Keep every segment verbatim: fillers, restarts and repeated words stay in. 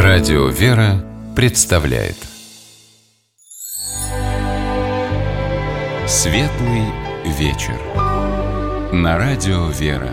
Радио «Вера» представляет Светлый вечер на Радио «Вера».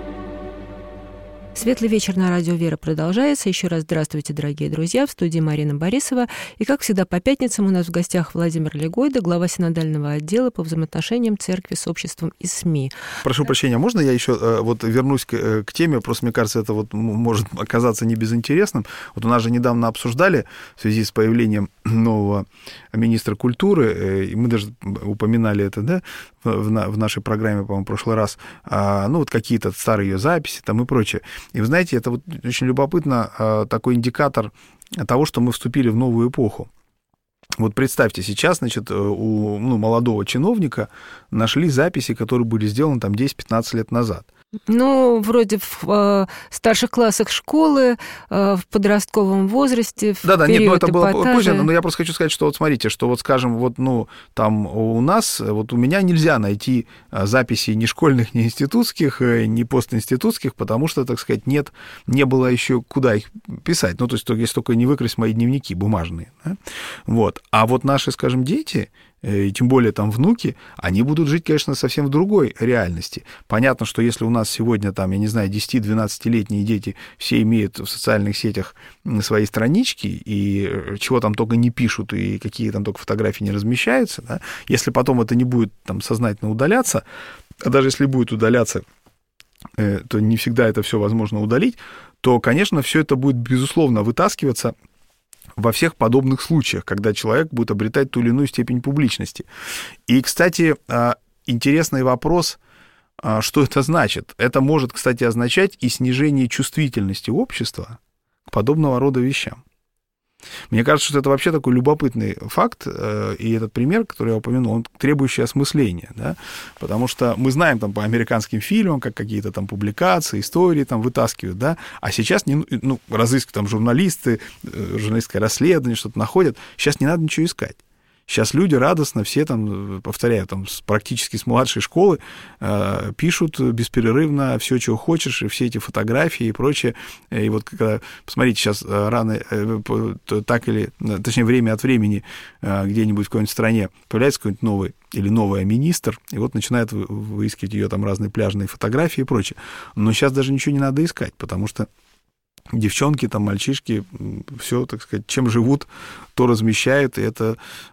Светлый вечер на Радио «Вера» продолжается. Еще раз здравствуйте, дорогие друзья. В студии Марина Борисова. И, как всегда, по пятницам у нас в гостях Владимир Легойда, глава синодального отдела по взаимоотношениям церкви с обществом и СМИ. Прошу прощения, можно я еще вот вернусь к, к теме? Просто, мне кажется, это вот может оказаться не безинтересным. Вот у нас же недавно обсуждали в связи с появлением нового министра культуры, и мы даже упоминали это, да, в, в нашей программе, по-моему, в прошлый раз, ну, вот какие-то старые ее записи там и прочее. И вы знаете, это вот очень любопытно, такой индикатор того, что мы вступили в новую эпоху. Вот представьте, сейчас, значит, у ну, молодого чиновника нашли записи, которые были сделаны там десять-пятнадцать лет назад. Ну, вроде в э, старших классах школы, э, в подростковом возрасте, в Да-да, нет, ну это было эпатажа. позже, но я просто хочу сказать, что вот смотрите, что вот, скажем, вот, ну, там у нас, вот у меня нельзя найти записей ни школьных, ни институтских, ни постинститутских, потому что, так сказать, нет, не было еще куда их писать, ну, то есть, если только не выкрасть мои дневники бумажные, да? Вот, а вот наши, скажем, дети, и тем более там внуки, они будут жить, конечно, совсем в другой реальности. Понятно, что если у нас сегодня, там, я не знаю, десять-двенадцатилетние дети все имеют в социальных сетях свои странички, и чего там только не пишут, и какие там только фотографии не размещаются, да, если потом это не будет там сознательно удаляться, а даже если будет удаляться, то не всегда это все возможно удалить, то, конечно, все это будет, безусловно, вытаскиваться во всех подобных случаях, когда человек будет обретать ту или иную степень публичности. И, кстати, интересный вопрос, что это значит. Это может, кстати, означать и снижение чувствительности общества к подобного рода вещам. Мне кажется, что это вообще такой любопытный факт, и этот пример, который я упомянул, он требующий осмысления, да? Потому что мы знаем там по американским фильмам, как какие-то там публикации, истории там вытаскивают, да, а сейчас не, ну, разыскивают там журналисты, журналистское расследование, что-то находят, сейчас не надо ничего искать. Сейчас люди радостно, все там, повторяю, там, практически с младшей школы э, пишут беспрерывно все, чего хочешь, и все эти фотографии и прочее. И вот когда, посмотрите, сейчас рано, э, так или, точнее, время от времени э, где-нибудь в какой-нибудь стране появляется какой-нибудь новый или новая министр, и вот начинает выискивать ее там разные пляжные фотографии и прочее. Но сейчас даже ничего не надо искать, потому что девчонки, там, мальчишки, все, так сказать, чем живут, то размещают, и это,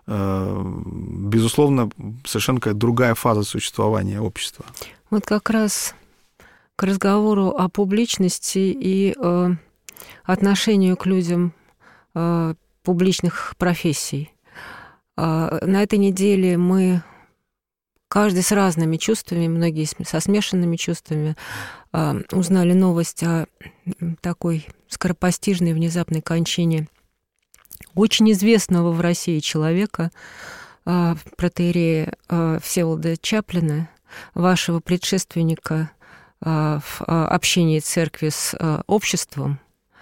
безусловно, совершенно какая-то другая фаза существования общества. Вот как раз к разговору о публичности и э, отношению к людям э, публичных профессий. Э, на этой неделе мы, каждый с разными чувствами, многие со смешанными чувствами, узнали новость о такой скоропостижной внезапной кончине очень известного в России человека, протоиерея Всеволода Чаплина, вашего предшественника в общении церкви с обществом.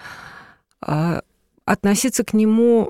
Относиться к нему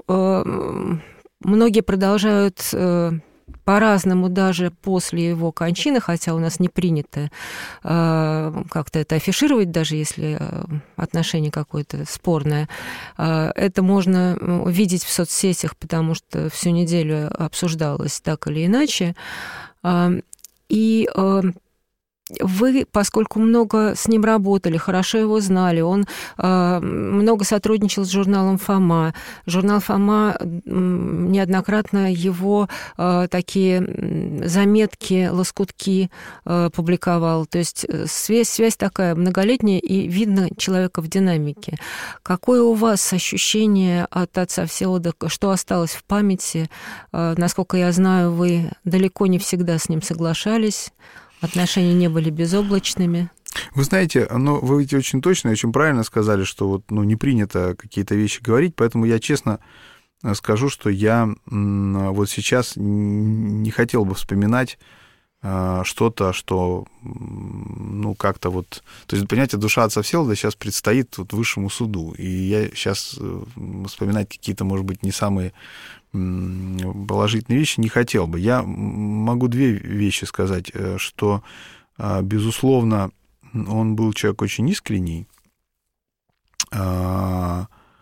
многие продолжают по-разному даже после его кончины, хотя у нас не принято э, как-то это афишировать, даже если отношение какое-то спорное. Э, это можно видеть в соцсетях, потому что всю неделю обсуждалось так или иначе. Э, и э, вы, поскольку много с ним работали, хорошо его знали, он э, много сотрудничал с журналом «Фома». Журнал «Фома» неоднократно его э, такие заметки, лоскутки э, публиковал. То есть связь, связь такая многолетняя, и видно человека в динамике. Какое у вас ощущение от отца Всеволода, что осталось в памяти? Э, насколько я знаю, вы далеко не всегда с ним соглашались. Отношения не были безоблачными. Вы знаете, ну, вы ведь очень точно и очень правильно сказали, что вот, ну, не принято какие-то вещи говорить, поэтому я честно скажу, что я вот сейчас не хотел бы вспоминать что-то, что, ну, как-то вот... То есть, понимаете, душа отца Всеволода сейчас предстоит вот высшему суду, и я сейчас вспоминать какие-то, может быть, не самые положительные вещи не хотел бы. Я могу две вещи сказать, что, безусловно, он был человек очень искренний,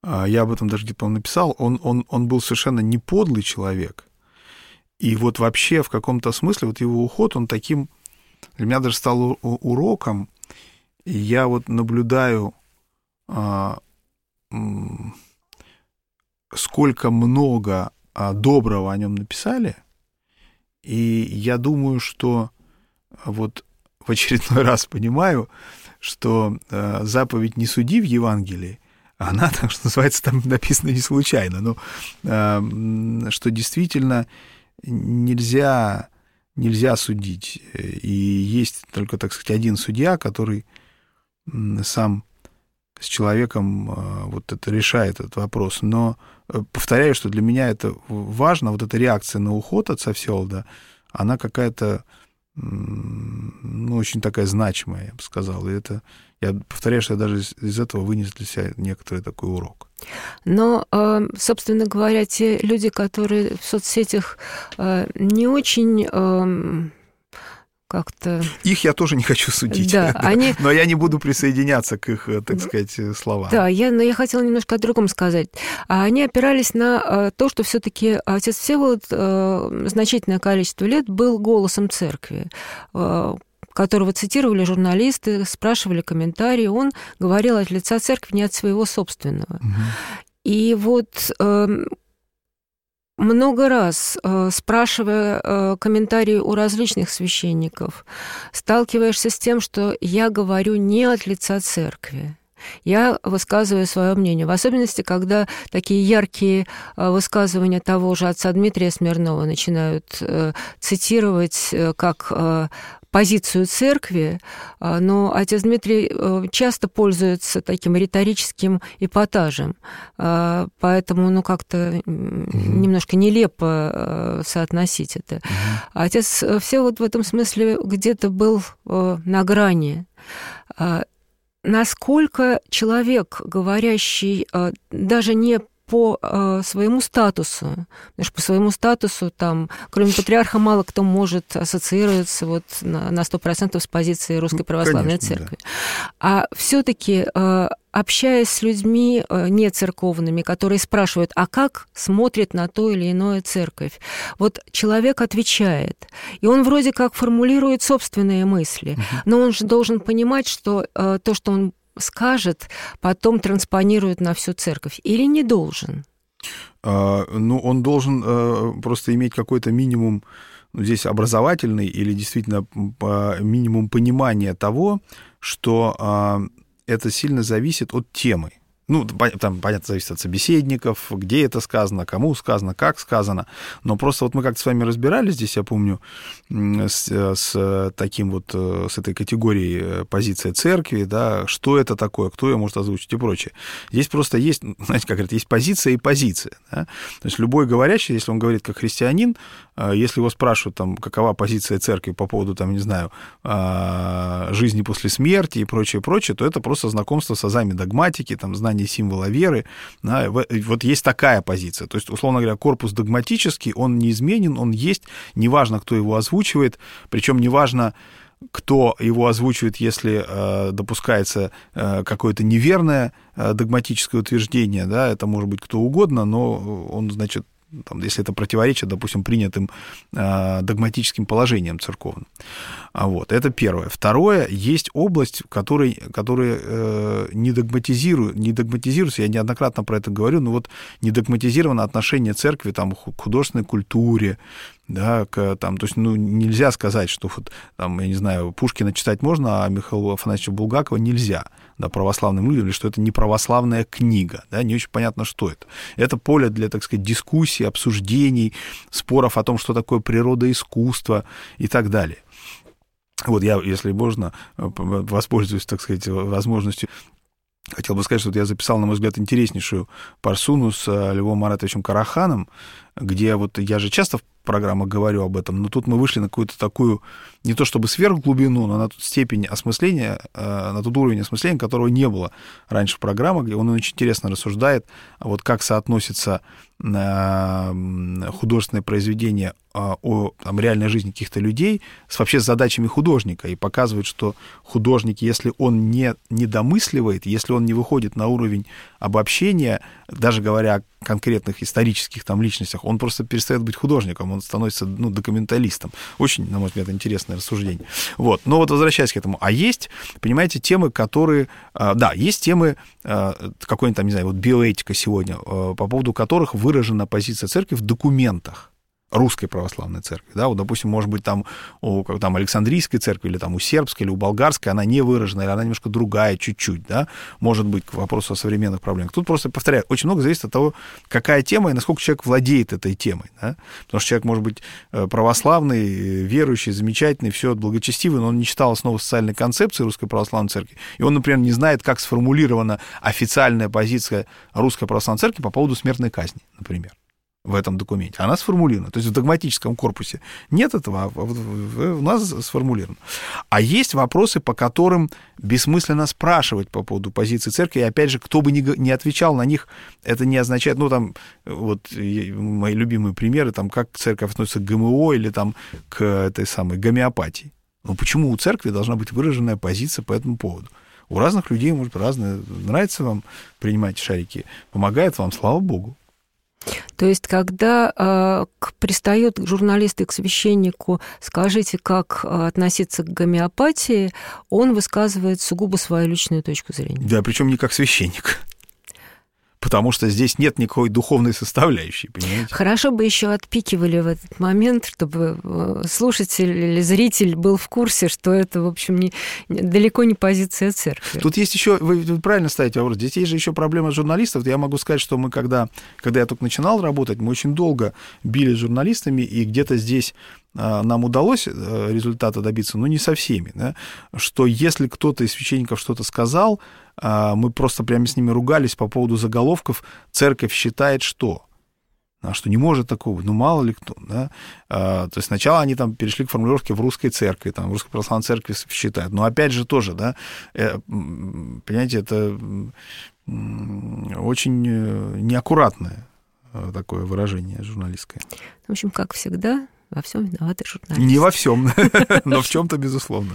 я об этом даже где-то написал, он, он, он был совершенно не подлый человек. И вот вообще в каком-то смысле вот его уход, он таким для меня даже стал уроком. И я вот наблюдаю, а, м, сколько много а, доброго о нем написали, и я думаю, что вот в очередной раз понимаю, что а, заповедь «не суди» в Евангелии, она, так что называется, там написана не случайно, но а, что действительно нельзя, нельзя судить. И есть только, так сказать, один судья, который сам с человеком вот это решает этот вопрос. Но повторяю, что для меня это важно, вот эта реакция на уход отца Всеволода, она какая-то, ну, очень такая значимая, я бы сказал. И это, я повторяю, что я даже из, из этого вынес для себя некоторый такой урок. Но, собственно говоря, те люди, которые в соцсетях не очень как-то... Их я тоже не хочу судить, да, да, они... но я не буду присоединяться к их, так сказать, словам. Да, я, но я хотела немножко о другом сказать. Они опирались на то, что все-таки отец Всеволод значительное количество лет был голосом церкви, которого цитировали журналисты, спрашивали комментарии. Он говорил от лица церкви, не от своего собственного. Угу. И вот... Много раз, спрашивая комментарии у различных священников, сталкиваешься с тем, что я говорю не от лица церкви. Я высказываю свое мнение, в особенности, когда такие яркие высказывания того же отца Дмитрия Смирнова начинают цитировать как позицию церкви, но отец Дмитрий часто пользуется таким риторическим эпатажем, поэтому, ну, как-то немножко нелепо соотносить это. Отец Всеволод в этом смысле где-то был на грани. Насколько человек, говорящий даже не по э, своему статусу, потому что по своему статусу там, кроме патриарха, мало кто может ассоциироваться вот на сто процентов с позицией Русской Православной Конечно, Церкви. Да. А все-таки, э, общаясь с людьми э, нецерковными, которые спрашивают, а как смотрит на то или иное церковь, вот человек отвечает, и он вроде как формулирует собственные мысли, uh-huh. но он же должен понимать, что э, то, что он скажет, потом транспонирует на всю церковь, или не должен? А, ну, он должен а, просто иметь какой-то минимум, ну, здесь образовательный или действительно а, минимум понимания того, что а, это сильно зависит от темы. Ну, там, понятно, зависит от собеседников, где это сказано, кому сказано, как сказано. Но просто вот мы как-то с вами разбирались здесь, я помню, с, с таким вот, с этой категорией позиция церкви, да, что это такое, кто ее может озвучить и прочее. Здесь просто есть, знаете, как говорят, есть позиция и позиция. Да? То есть любой говорящий, если он говорит как христианин, если его спрашивают, там, какова позиция церкви по поводу, там, не знаю, жизни после смерти и прочее, прочее, то это просто знакомство с азами догматики, там, знание символа веры. Да, вот есть такая позиция. То есть, условно говоря, корпус догматический, он неизменен, он есть, неважно, кто его озвучивает, причем неважно, кто его озвучивает, если э, допускается э, какое-то неверное э, догматическое утверждение, да, это может быть кто угодно, но он, значит, там, если это противоречит, допустим, принятым э, догматическим положениям церковным. А вот, это первое. Второе, есть область, в которой, которая э, не догматизирует, не догматизируется, я неоднократно про это говорю, но вот не догматизировано отношение церкви там, к художественной культуре, да, к, там, то есть, ну, нельзя сказать, что, вот, там, я не знаю, Пушкина читать можно, а Михаила Афанасьевича Булгакова нельзя, да, православным людям, или что это не православная книга, да, не очень понятно, что это. Это поле для, так сказать, дискуссий, обсуждений, споров о том, что такое природа искусства и так далее. Вот я, если можно, воспользуюсь, так сказать, возможностью. Хотел бы сказать, что я записал, на мой взгляд, интереснейшую парсуну с Львом Маратовичем Караханом, где вот я же часто в программах говорю об этом, но тут мы вышли на какую-то такую, не то чтобы сверхглубину, но на ту степень осмысления, на тот уровень осмысления, которого не было раньше в программах, где он очень интересно рассуждает, вот как соотносится художественное произведение о там, реальной жизни каких-то людей с, вообще с задачами художника, и показывает, что художник, если он не, не домысливает, если он не выходит на уровень обобщения, даже говоря о конкретных исторических там личностях, он просто перестает быть художником, он становится ну, документалистом. Очень, на мой взгляд, интересное рассуждение. Вот. Но вот возвращаясь к этому. А есть, понимаете, темы, которые... Да, есть темы, какой-нибудь там, не знаю, вот биоэтика сегодня, по поводу которых выражена позиция церкви в документах Русской Православной Церкви, да, вот, допустим, может быть, там у там, Александрийской Церкви, или там у Сербской, или у Болгарской, она не выражена, или она немножко другая, чуть-чуть, да, может быть, к вопросу о современных проблемах. Тут просто, повторяю, очень много зависит от того, какая тема и насколько человек владеет этой темой, да, потому что человек может быть православный, верующий, замечательный, все благочестивый, но он не читал основы социальной концепции Русской Православной Церкви, и он, например, не знает, как сформулирована официальная позиция Русской Православной Церкви по поводу смертной казни, например, в этом документе. Она сформулирована. То есть в догматическом корпусе нет этого, а у нас сформулировано. А есть вопросы, по которым бессмысленно спрашивать по поводу позиции церкви. И опять же, кто бы ни, ни отвечал на них, это не означает, ну, там, вот мои любимые примеры, там, как церковь относится к ГМО или там к этой самой гомеопатии. Ну, почему у церкви должна быть выраженная позиция по этому поводу? У разных людей, может быть, разное. Нравится вам принимать шарики, помогает вам, слава Богу. То есть, когда э, пристают журналисты к священнику, скажите, как относиться к гомеопатии, он высказывает сугубо свою личную точку зрения. Да, причем не как священник. Потому что здесь нет никакой духовной составляющей, понимаете? Хорошо бы еще отпикивали в этот момент, чтобы слушатель или зритель был в курсе, что это, в общем, не, далеко не позиция церкви. Тут есть еще, вы правильно ставите вопрос, здесь есть же еще проблема журналистов. Я могу сказать, что мы, когда, когда я только начинал работать, мы очень долго били с журналистами, и где-то здесь нам удалось результата добиться, но не со всеми, да? Что если кто-то из священников что-то сказал, мы просто прямо с ними ругались по поводу заголовков, церковь считает, что... что не может такого, ну, мало ли кто, да, то есть сначала они там перешли к формулировке в русской церкви, там, в Русской Православной Церкви считают, но опять же тоже, да, понимаете, это очень неаккуратное такое выражение журналистское. В общем, как всегда, во всем виноваты журналисты. Не во всем, но в чем-то, безусловно.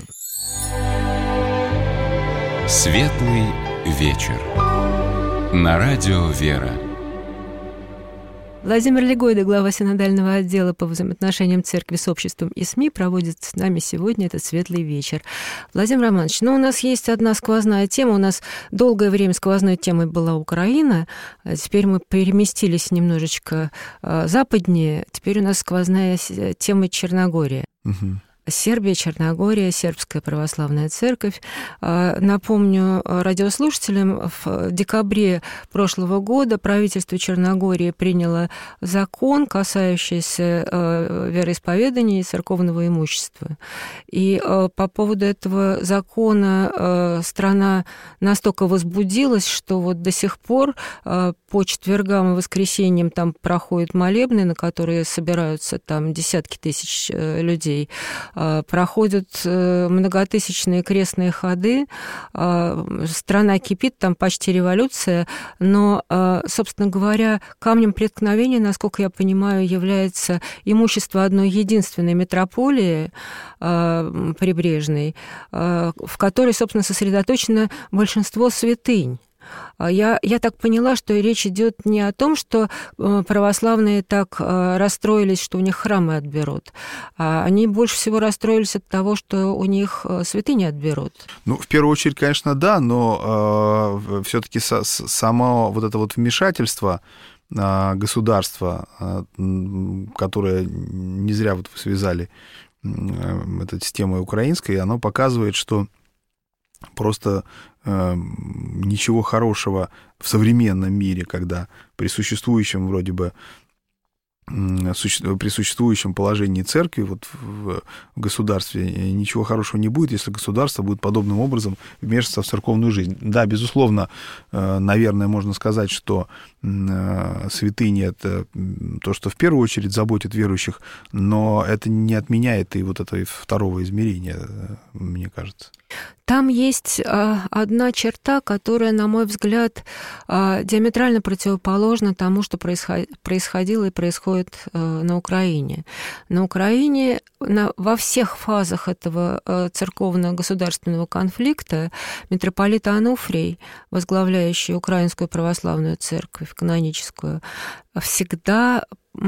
Светлый вечер. На радио «Вера». Владимир Легойда, глава синодального отдела по взаимоотношениям церкви с обществом и СМИ, проводит с нами сегодня этот светлый вечер. Владимир Романович, ну, у нас есть одна сквозная тема. У нас долгое время сквозной темой была Украина. Теперь мы переместились немножечко западнее. Теперь у нас сквозная тема Черногория. Угу. Сербия, Черногория, Сербская православная церковь. Напомню радиослушателям, в декабре прошлого года правительство Черногории приняло закон, касающийся вероисповедания и церковного имущества. И по поводу этого закона страна настолько возбудилась, что вот до сих пор по четвергам и воскресеньям там проходят молебны, на которые собираются там десятки тысяч людей. Проходят многотысячные крестные ходы, страна кипит, там почти революция, но, собственно говоря, камнем преткновения, насколько я понимаю, является имущество одной единственной митрополии прибрежной, в которой, собственно, сосредоточено большинство святынь. Я, я так поняла, что речь идет не о том, что православные так расстроились, что у них храмы отберут, а они больше всего расстроились от того, что у них святыни отберут. Ну, в первую очередь, конечно, да, но э, все-таки со, само вот это вот вмешательство э, государства, э, которое не зря вот вы связали э, это с темой украинской, оно показывает, что просто э, ничего хорошего в современном мире, когда при существующем вроде бы при существующем положении церкви вот в государстве ничего хорошего не будет, если государство будет подобным образом вмешиваться в церковную жизнь. Да, безусловно, наверное, можно сказать, что святыни — это то, что в первую очередь заботит верующих, но это не отменяет и вот этого второго измерения, мне кажется. Там есть одна черта, которая, на мой взгляд, диаметрально противоположна тому, что происходило и происходит на Украине. На Украине во всех фазах этого церковно-государственного конфликта митрополит Ануфрий, возглавляющий Украинскую православную церковь, каноническую, всегда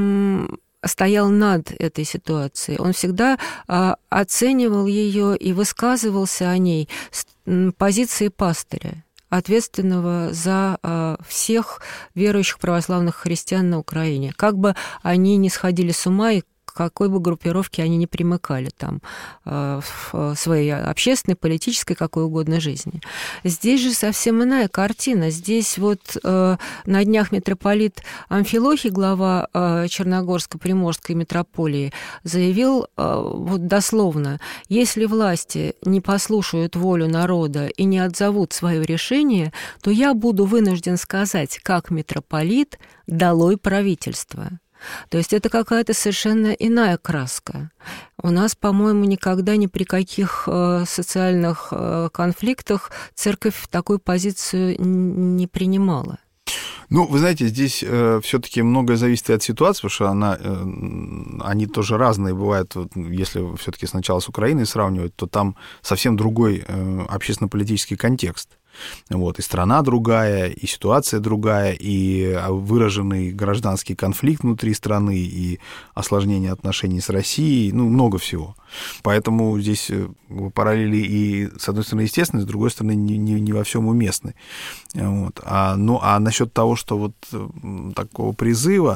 стоял над этой ситуацией. Он всегда а, оценивал ее и высказывался о ней с позиции пастыря, ответственного за а, всех верующих православных христиан на Украине. Как бы они ни сходили с ума и к какой бы группировке они ни примыкали там в своей общественной, политической, какой угодно жизни. Здесь же совсем иная картина. Здесь вот на днях митрополит Амфилохий, глава Черногорско-Приморской митрополии, заявил вот дословно: если власти не послушают волю народа и не отзовут свое решение, то я буду вынужден сказать, как митрополит: долой правительство. То есть это какая-то совершенно иная краска. У нас, по-моему, никогда ни при каких социальных конфликтах церковь такую позицию не принимала. Ну, вы знаете, здесь э, все-таки многое зависит от ситуации, потому что она, э, они тоже разные бывают. Вот, если все-таки сначала с Украиной сравнивать, то там совсем другой э, общественно-политический контекст. Вот, и страна другая, и ситуация другая, и выраженный гражданский конфликт внутри страны, и осложнение отношений с Россией, ну, много всего. Поэтому здесь параллели и, с одной стороны, естественны, с другой стороны, не, не, не во всем уместны. Вот. А, ну, а насчет того, что вот такого призыва,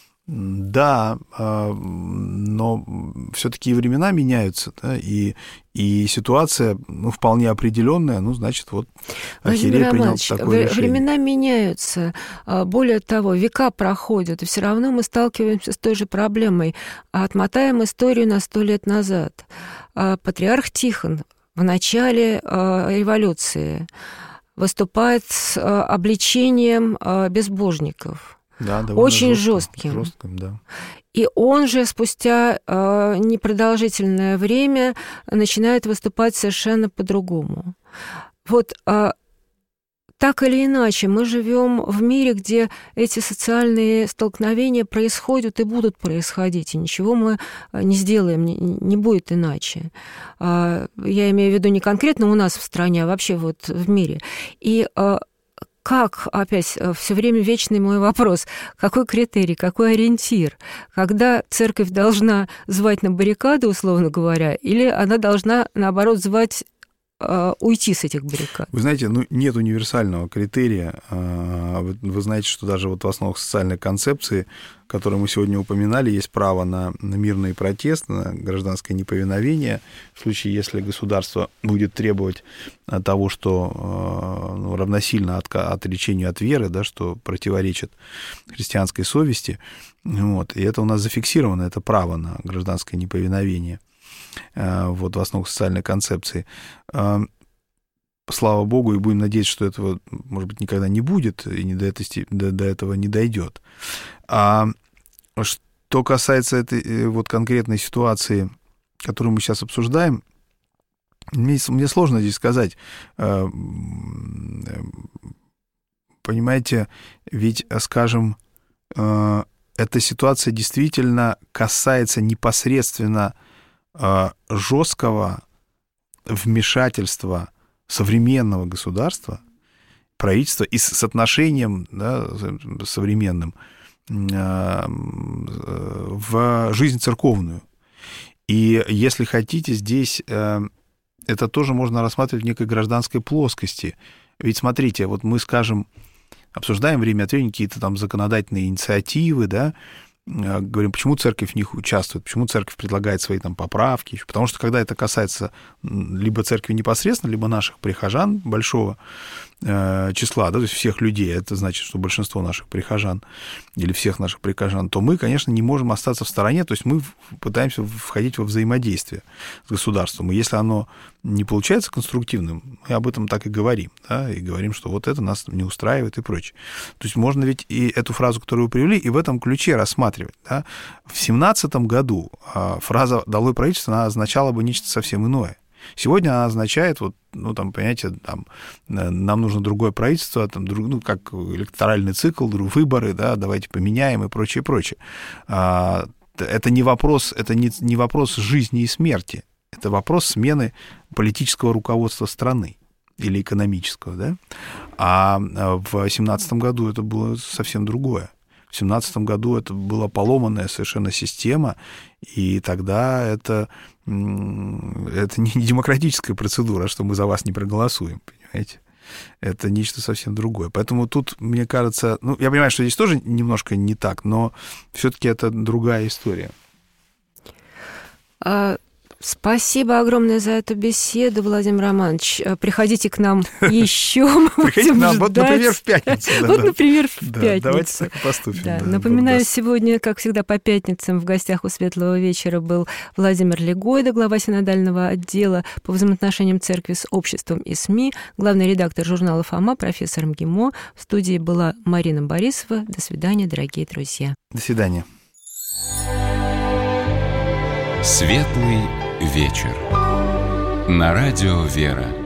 да, но все-таки и времена меняются, да, и, и ситуация, ну, вполне определенная, ну, значит, вот архиерей принял такое решение. Времена меняются, более того, века проходят, и все равно мы сталкиваемся с той же проблемой. Отмотаем историю на сто лет назад. Патриарх Тихон в начале революции выступает с обличением безбожников. Да, очень жестким. жестким да. И он же спустя э, непродолжительное время начинает выступать совершенно по-другому. Вот э, так или иначе мы живем в мире, где эти социальные столкновения происходят и будут происходить, и ничего мы не сделаем, не, не будет иначе. Э, я имею в виду не конкретно у нас в стране, а вообще вот в мире. И э, Как, опять, все время вечный мой вопрос, какой критерий, какой ориентир? Когда церковь должна звать на баррикады, условно говоря, или она должна, наоборот, звать э, уйти с этих баррикад? Вы знаете, ну, нет универсального критерия. Вы, вы знаете, что даже вот в основах социальной концепции, которую мы сегодня упоминали, есть право на, на мирный протест, на гражданское неповиновение. В случае, если государство будет требовать того, что ну, равносильно от, отречению от веры, да, что противоречит христианской совести. Вот, и это у нас зафиксировано, это право на гражданское неповиновение вот, в основах социальной концепции. Слава Богу, и будем надеяться, что этого, может быть, никогда не будет, и не до, этой, до, до этого не дойдет. А что касается этой вот конкретной ситуации, которую мы сейчас обсуждаем, мне, мне сложно здесь сказать. Понимаете, ведь, скажем, эта ситуация действительно касается непосредственно жесткого вмешательства современного государства, правительства и с отношением, да, современным в жизнь церковную. И если хотите, здесь это тоже можно рассматривать в некой гражданской плоскости. Ведь смотрите, вот мы, скажем, обсуждаем время от времени какие-то там законодательные инициативы, да, говорим, почему церковь в них участвует, почему церковь предлагает свои там поправки. Потому что когда это касается либо церкви непосредственно, либо наших прихожан большого числа, да, то есть всех людей, это значит, что большинство наших прихожан или всех наших прихожан, то мы, конечно, не можем остаться в стороне, то есть мы пытаемся входить во взаимодействие с государством. И если оно не получается конструктивным, мы об этом так и говорим, да, и говорим, что вот это нас не устраивает и прочее. То есть можно ведь и эту фразу, которую вы привели, и в этом ключе рассматривать. Да. В семнадцатом году фраза «долой правительство» она означала бы нечто совсем иное. Сегодня она означает, вот, ну, там, понимаете, там, нам нужно другое правительство, там, друг, ну, как электоральный цикл, выборы, да, давайте поменяем и прочее, прочее. Это не вопрос, это не, не вопрос жизни и смерти, это вопрос смены политического руководства страны или экономического, да. А в семнадцатом году это было совсем другое. В семнадцатом году это была поломанная совершенно система, и тогда это, это не демократическая процедура, что мы за вас не проголосуем, понимаете? Это нечто совсем другое. Поэтому тут, мне кажется, ну, я понимаю, что здесь тоже немножко не так, но все-таки это другая история. А... Спасибо огромное за эту беседу, Владимир Романович. Приходите к нам еще. Приходите к нам, вот, например, в пятницу. Вот, например, в пятницу. Давайте так и поступим. Напоминаю, сегодня, как всегда, по пятницам в гостях у «Светлого вечера» был Владимир Легойда, глава синодального отдела по взаимоотношениям церкви с обществом и СМИ, главный редактор журнала «Фома», профессор МГИМО. В студии была Марина Борисова. До свидания, дорогие друзья. До свидания. Светлый вечер. На радио «Вера».